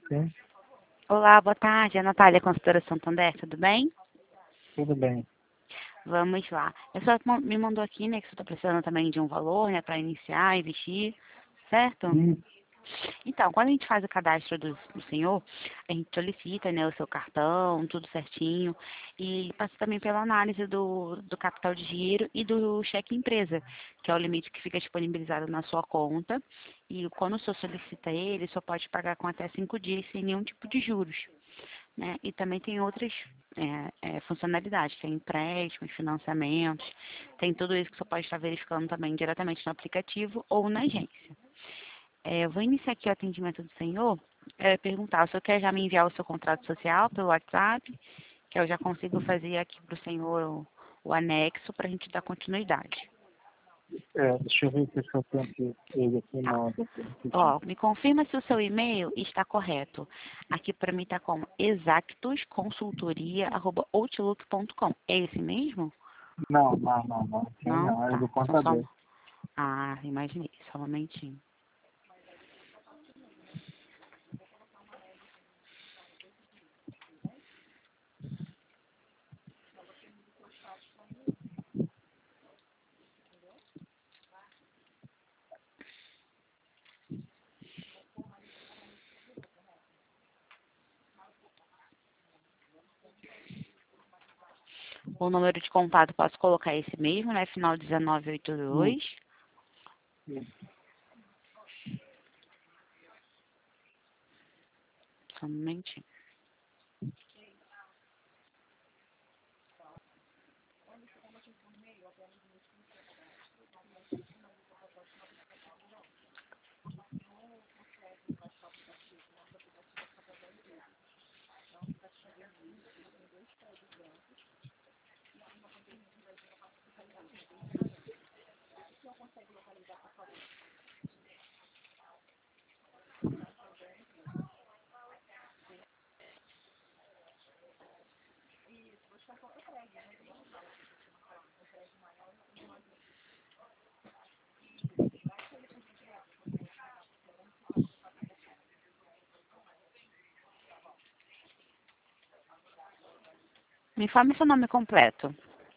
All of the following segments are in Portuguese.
Sim, Olá, boa tarde. É a Natália, consultora Santander, tudo bem? tudo bem. Vamos lá. A senhora me mandou aqui, né, que você está precisando também de um valor, né, para iniciar, investir, certo? Hum, Então, quando a gente faz o cadastro do senhor, a gente solicita, né, o seu cartão, tudo certinho, e passa também pela análise do capital de giro e do cheque empresa, que é o limite que fica disponibilizado na sua conta. E quando o senhor solicita ele, o senhor pode pagar com até 5 dias sem nenhum tipo de juros, né? E também tem outras funcionalidades, tem empréstimos, financiamentos, tem tudo isso que você pode estar verificando também diretamente no aplicativo ou na agência. Eu vou iniciar aqui o atendimento do senhor. Perguntar, o senhor quer já me enviar o seu contrato social pelo WhatsApp, que eu já consigo fazer aqui para o senhor o anexo para a gente dar continuidade. deixa eu ver se eu tenho ele aqui Tá. na rapidinho. Ó, me confirma se o seu e-mail está correto. Aqui para mim está como exactusconsultoria@outlook.com. É esse mesmo? Não. Sim, Não? não, é Tá. do Então só. contador. Ah, imaginei. Só um momentinho. O número de contato posso colocar esse mesmo, né? Final Hum, 1982. hum. Só um momentinho. Me informe seu nome completo.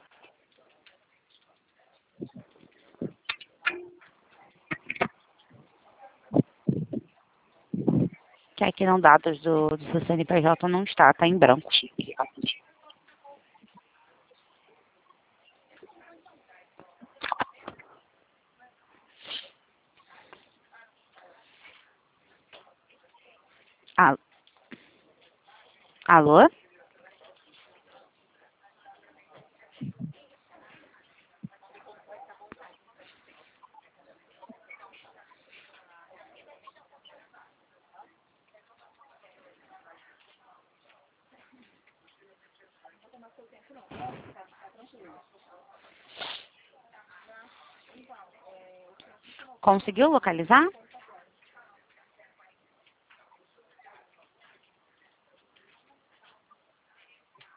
Que aqui não dados do seu CNPJ não está, tá em branco. Ah, alô? Conseguiu localizar?